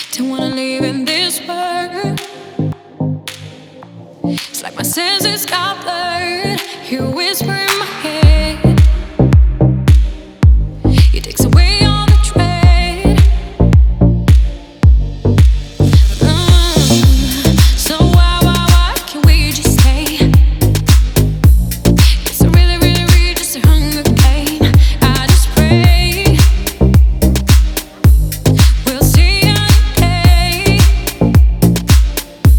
Don't wanna live in this world. It's like my senses got blurred. You whisper in my